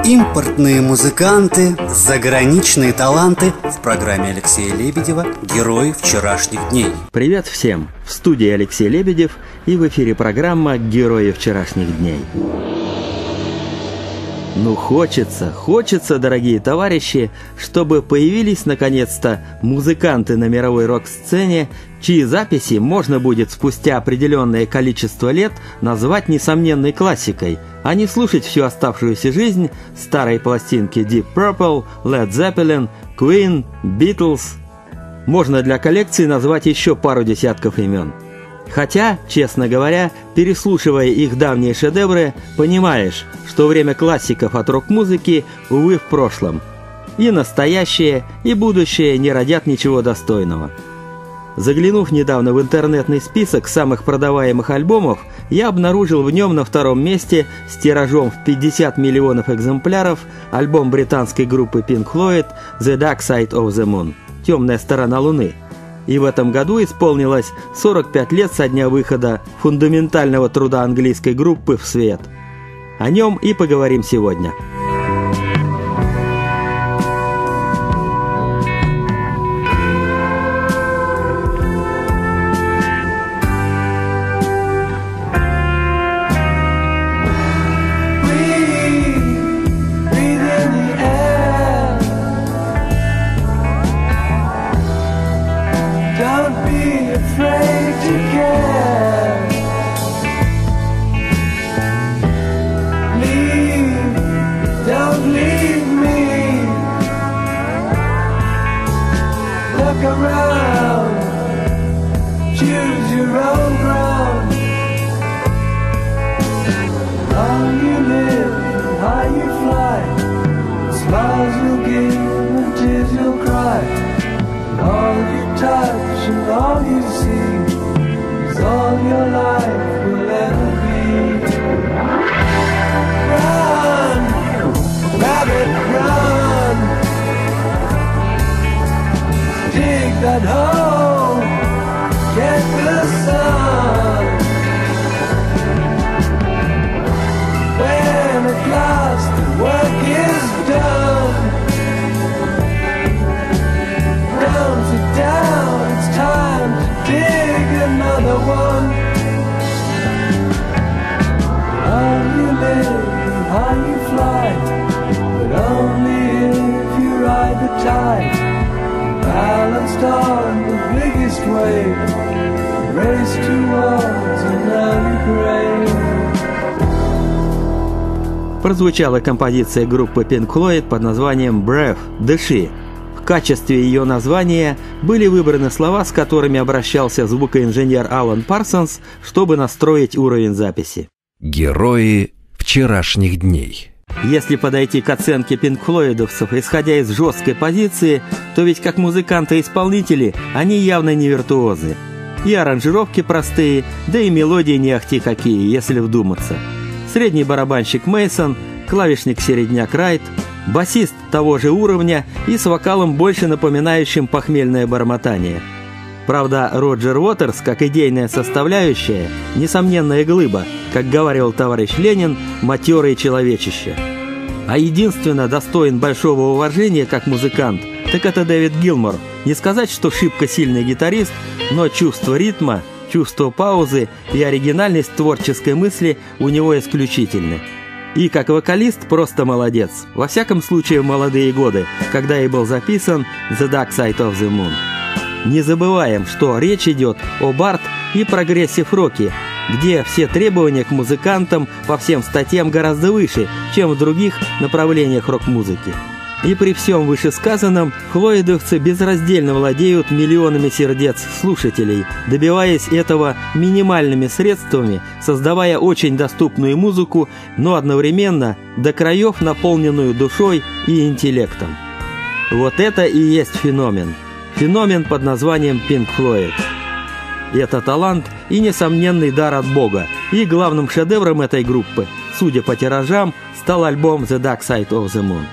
Импортные музыканты, заграничные таланты в программе Алексея Лебедева «Герои вчерашних дней». Привет всем! В студии Алексей Лебедев и в эфире программа «Герои вчерашних дней». Ну, хочется, дорогие товарищи, чтобы появились наконец-то музыканты на мировой рок-сцене, чьи записи можно будет спустя определенное количество лет назвать несомненной классикой, а не слушать всю оставшуюся жизнь старые пластинки Deep Purple, Led Zeppelin, Queen, Beatles. Можно для коллекции назвать еще пару десятков имен. Хотя, честно говоря, переслушивая их давние шедевры, понимаешь, что время классиков от рок-музыки, увы, в прошлом. И настоящее, и будущее не родят ничего достойного. Заглянув недавно в интернетный список самых продаваемых альбомов, я обнаружил в нем на втором месте с тиражом в 50 миллионов экземпляров альбом британской группы Pink Floyd «The Dark Side of the Moon» – «Темная сторона Луны». И в этом году исполнилось 45 лет со дня выхода фундаментального труда английской группы в свет. О нем и поговорим сегодня. Прозвучала композиция группы Pink Floyd под названием «Breath» – «Дыши». В качестве ее названия были выбраны слова, с которыми обращался звукоинженер Алан Парсонс, чтобы настроить уровень записи. Герои вчерашних дней. Если подойти к оценке пинк-флойдовцев, исходя из жесткой позиции, то ведь как музыканты и исполнители они явно не виртуозы. И аранжировки простые, да и мелодии не ахти какие, если вдуматься. Средний барабанщик Мейсон, клавишник-середняк Райт, басист того же уровня и с вокалом, больше напоминающим похмельное бормотание. Правда, Роджер Уотерс, как идейная составляющая, несомненная глыба, как говорил товарищ Ленин, матерое человечище. А единственно достоин большого уважения как музыкант, так это Дэвид Гилмор. Не сказать, что шибко сильный гитарист, но чувство ритма, чувство паузы и оригинальность творческой мысли у него исключительны. И как вокалист просто молодец. Во всяком случае в молодые годы, когда и был записан «The Dark Side of the Moon». Не забываем, что речь идет об арт и прогрессив-роке, где все требования к музыкантам по всем статьям гораздо выше, чем в других направлениях рок-музыки. И при всем вышесказанном, флойдовцы безраздельно владеют миллионами сердец слушателей, добиваясь этого минимальными средствами, создавая очень доступную музыку, но одновременно до краев наполненную душой и интеллектом. Вот это и есть феномен. Феномен под названием Pink Floyd. Это талант и несомненный дар от Бога, и главным шедевром этой группы, судя по тиражам, стал альбом The Dark Side of the Moon.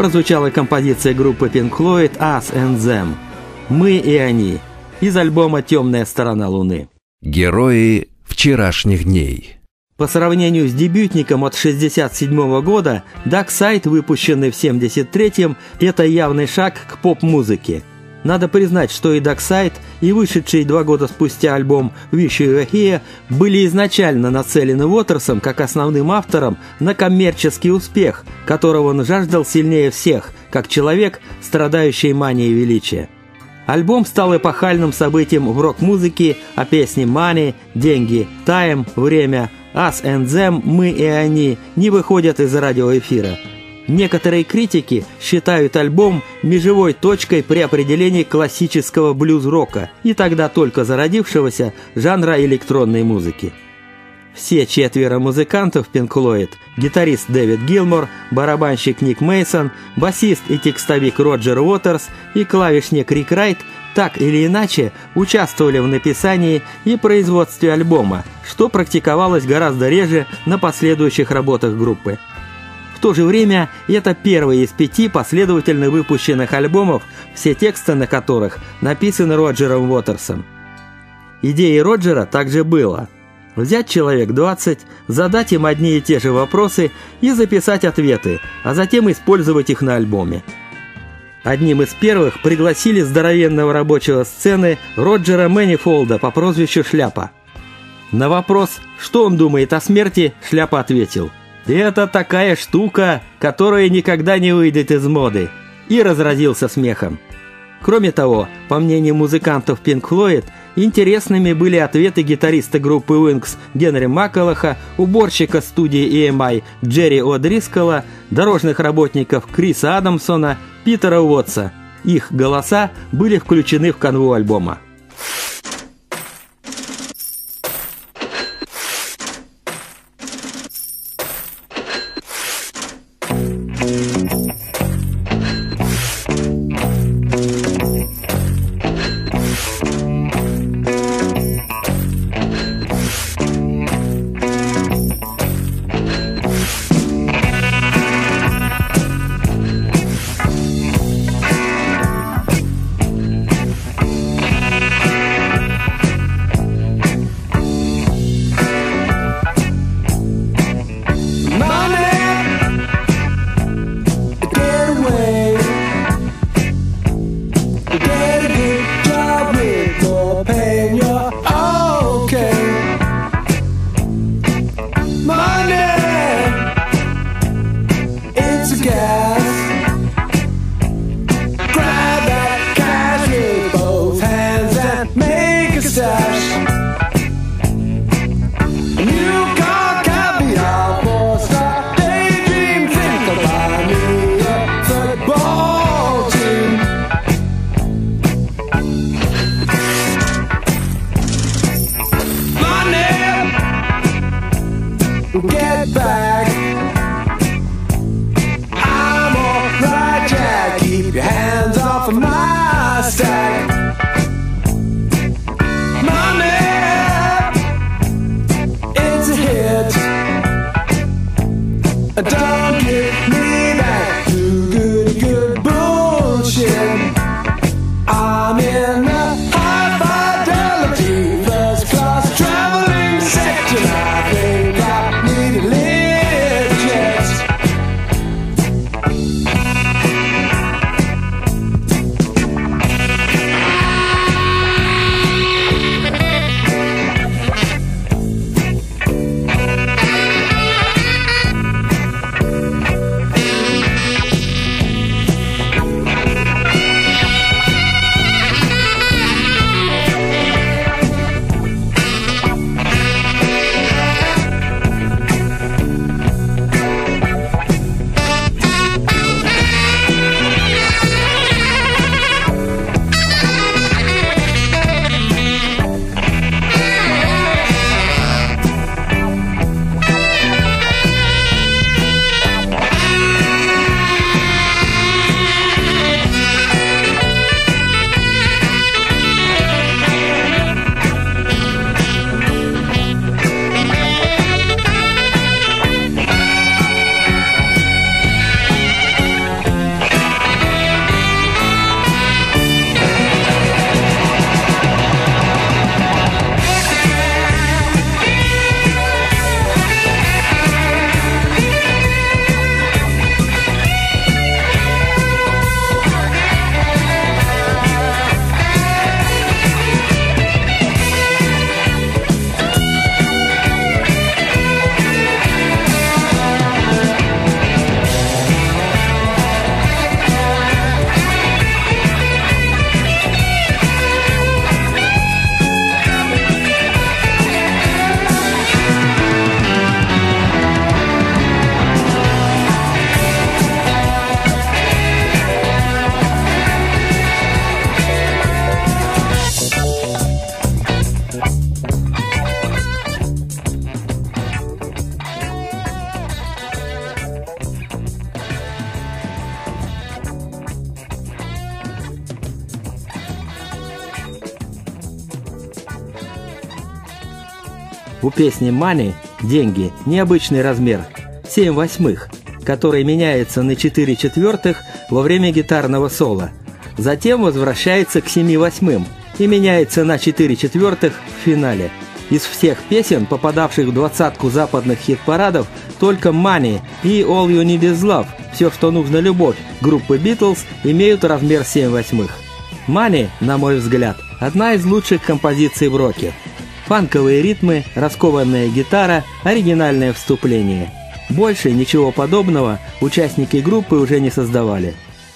прозвучала композиция группы Pink Floyd «Us and Them» «Мы и они» из альбома «Темная сторона Луны». Герои вчерашних дней. По сравнению с дебютником от 1967 года, Dark Side, выпущенный в 1973-м, это явный шаг к поп-музыке. Надо признать, что и Dark Side, и вышедший 2 года спустя альбом Wish You Were Here были изначально нацелены Уотерсом как основным автором на коммерческий успех, которого он жаждал сильнее всех, как человек, страдающий манией величия. Альбом стал эпохальным событием в рок-музыке, а песни «Money», «Деньги», «Time», «Время», «Us and Them», «Мы и они» не выходят из радиоэфира. Некоторые критики считают альбом межевой точкой при определении классического блюз-рока и тогда только зародившегося жанра электронной музыки. Все 4 музыкантов Pink Floyd – гитарист Дэвид Гилмор, барабанщик Ник Мейсон, басист и текстовик Роджер Уотерс и клавишник Рик Райт – так или иначе участвовали в написании и производстве альбома, что практиковалось гораздо реже на последующих работах группы. В то же время это первый из 5 последовательно выпущенных альбомов, все тексты на которых написаны Роджером Уотерсом. Идеей Роджера также было взять человек 20, задать им одни и те же вопросы и записать ответы, а затем использовать их на альбоме. Одним из первых пригласили здоровенного рабочего сцены Роджера Мэнифолда по прозвищу Шляпа. На вопрос, что он думает о смерти, Шляпа ответил: «Это такая штука, которая никогда не выйдет из моды», и разразился смехом. Кроме того, по мнению музыкантов Pink Floyd, интересными были ответы гитариста группы Wings Генри Макколоха, уборщика студии EMI Джерри О'Дрискола, дорожных работников Криса Адамсона, Питера Уотса. Их голоса были включены в канву альбома. Get back. I'm alright, Jack. Keep your hands off of my stack. Money, it's a hit. Don't give me that good bullshit. I'm in the high fidelity first class traveling section. I think I need a lift jet. У песни «Money» «Деньги» необычный размер – 7/8, который меняется на 4/4 во время гитарного соло. Затем возвращается к 7/8 и меняется на 4/4 в финале. Из всех песен, попадавших в двадцатку западных хит-парадов, только «Money» и «All You Need Is Love» «Все, что нужно, любовь» группы «Битлз» имеют размер 7/8. «Money», на мой взгляд, одна из лучших композиций в роке. Фанковые ритмы, раскованная гитара, оригинальное вступление. Больше ничего подобного участники группы уже не создавали.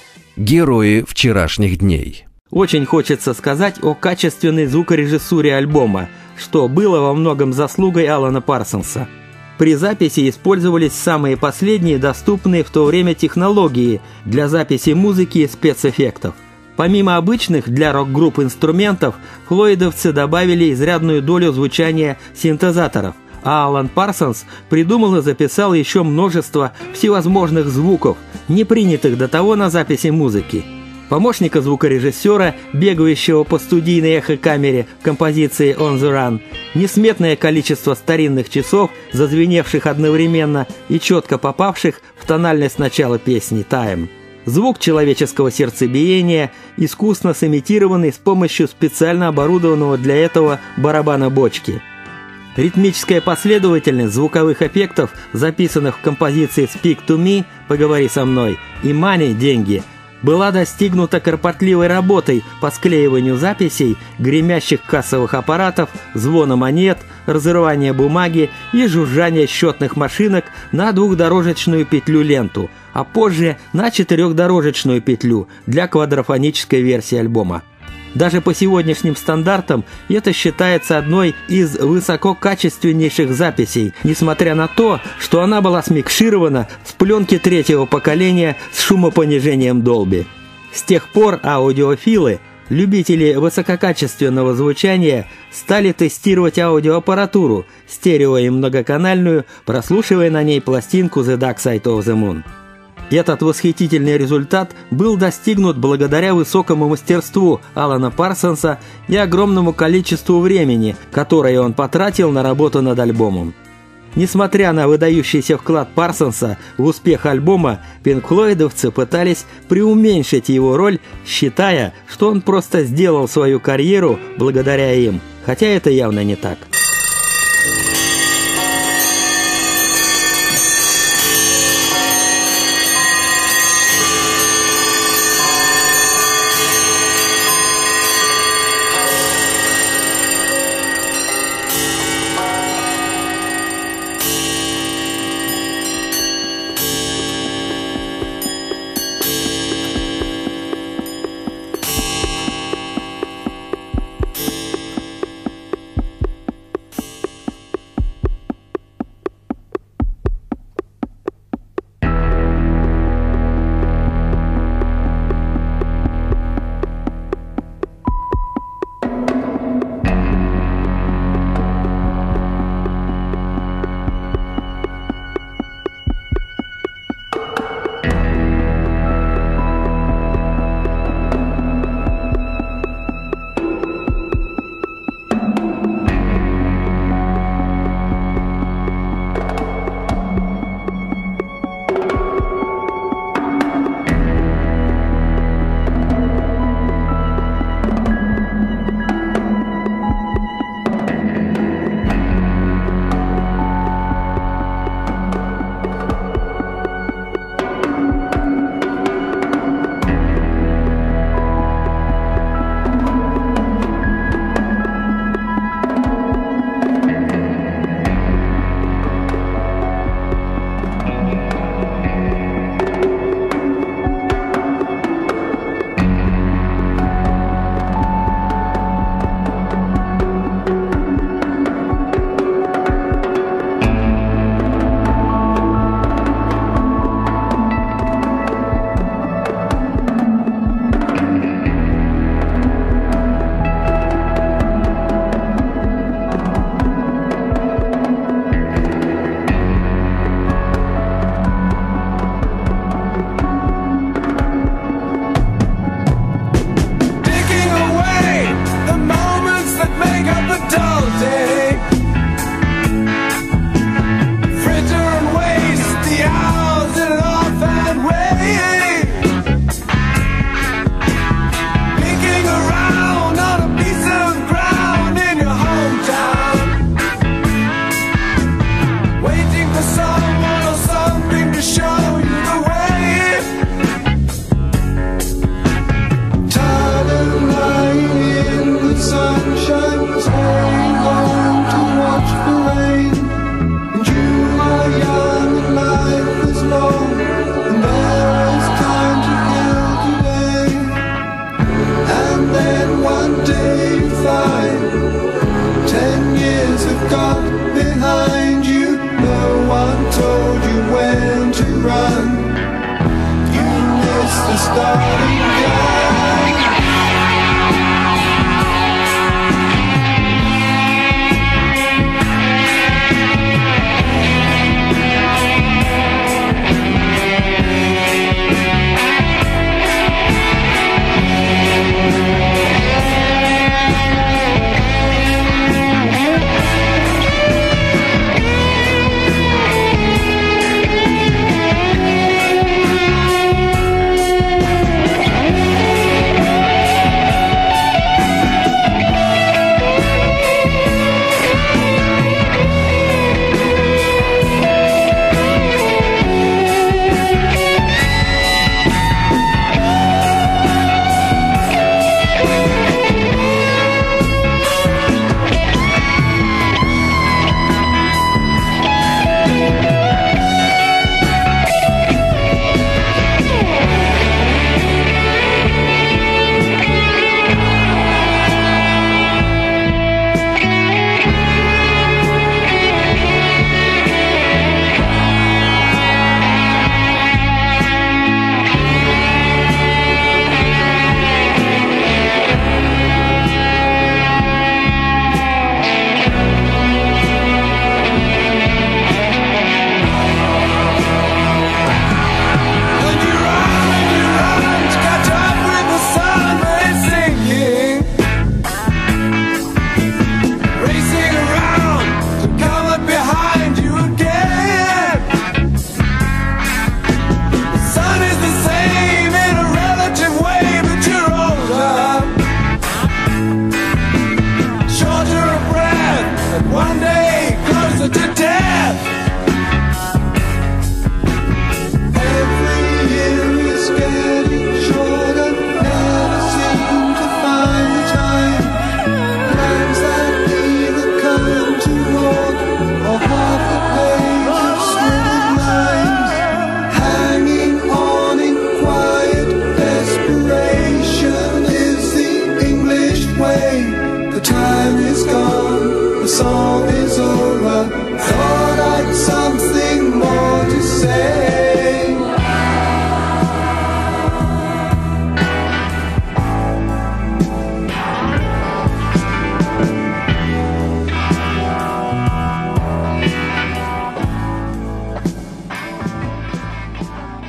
Герои вчерашних дней. Очень хочется сказать о качественной звукорежиссуре альбома, что было во многом заслугой Алана Парсонса. При записи использовались самые последние доступные в то время технологии для записи музыки и спецэффектов. Помимо обычных для рок-групп инструментов, флойдовцы добавили изрядную долю звучания синтезаторов, а Алан Парсонс придумал и записал еще множество всевозможных звуков, не принятых до того на записи музыки. Помощника звукорежиссера, бегающего по студийной эхокамере в композиции «On the Run», несметное количество старинных часов, зазвеневших одновременно и четко попавших в тональность начала песни «Time». Звук человеческого сердцебиения, искусно сымитированный с помощью специально оборудованного для этого барабана бочки. Ритмическая последовательность звуковых эффектов, записанных в композиции «Speak to Me» «Поговори со мной» и «Money» «Деньги», была достигнута кропотливой работой по склеиванию записей, гремящих кассовых аппаратов, звона монет, разрывания бумаги и жужжания счетных машинок на двухдорожечную петлю-ленту, а позже на 4-дорожечную петлю для квадрофонической версии альбома. Даже по сегодняшним стандартам это считается одной из высококачественнейших записей, несмотря на то, что она была смикширована с пленки 3-го поколения с шумопонижением Dolby. С тех пор аудиофилы, любители высококачественного звучания, стали тестировать аудиоаппаратуру, стерео и многоканальную, прослушивая на ней пластинку The Dark Side of the Moon. Этот восхитительный результат был достигнут благодаря высокому мастерству Алана Парсонса и огромному количеству времени, которое он потратил на работу над альбомом. Несмотря на выдающийся вклад Парсонса в успех альбома, пинк-флойдовцы пытались преуменьшить его роль, считая, что он просто сделал свою карьеру благодаря им, хотя это явно не так.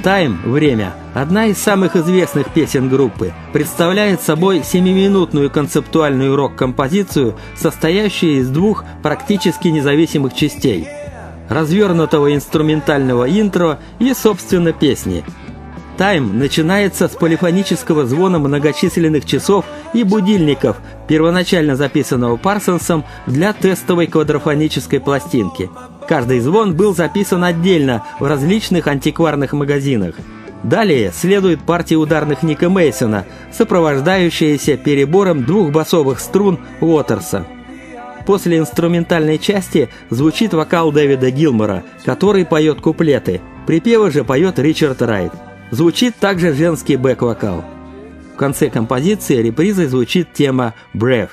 «Тайм» – «Время» – одна из самых известных песен группы, представляет собой 7-минутную концептуальную рок-композицию, состоящую из двух практически независимых частей – развернутого инструментального интро и, собственно, песни. «Тайм» начинается с полифонического звона многочисленных часов и будильников, первоначально записанного Парсонсом для тестовой квадрофонической пластинки. Каждый звон был записан отдельно в различных антикварных магазинах. Далее следует партия ударных Ника Мейсона, сопровождающаяся перебором двух басовых струн Уотерса. После инструментальной части звучит вокал Дэвида Гилмора, который поет куплеты. Припевы же поет Ричард Райт. Звучит также женский бэк-вокал. В конце композиции репризой звучит тема «Brave».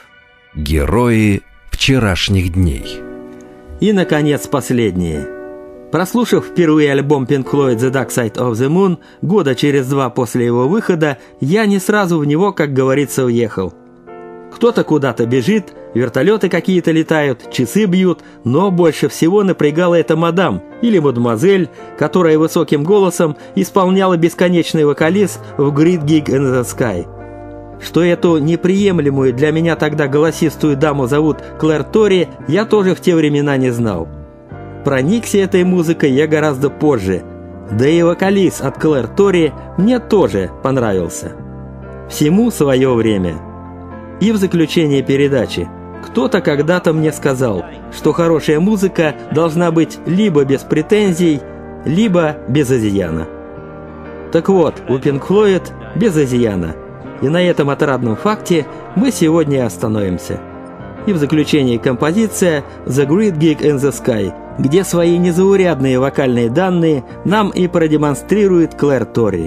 Герои вчерашних дней. И, наконец, последнее. Прослушав впервые альбом Pink Floyd The Dark Side of the Moon года через 2 после его выхода, я не сразу в него, как говорится, уехал. Кто-то куда-то бежит, вертолеты какие-то летают, часы бьют, но больше всего напрягала эта мадам или мадемуазель, которая высоким голосом исполняла бесконечный вокализ в Great Gig in the Sky. Что эту неприемлемую для меня тогда голосистую даму зовут Клэр Тори, я тоже в те времена не знал. Проникся этой музыкой я гораздо позже, да и вокализ от Клэр Тори мне тоже понравился. Всему свое время. И в заключение передачи. Кто-то когда-то мне сказал, что хорошая музыка должна быть либо без претензий, либо без изъяна. Так вот, у Pink Floyd без изъяна. И на этом отрадном факте мы сегодня и остановимся. И в заключении композиция «The Great Gig in the Sky», где свои незаурядные вокальные данные нам и продемонстрирует Клэр Тори.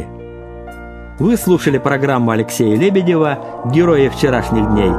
Вы слушали программу Алексея Лебедева «Герои вчерашних дней».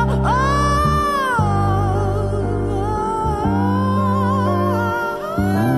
oh, oh.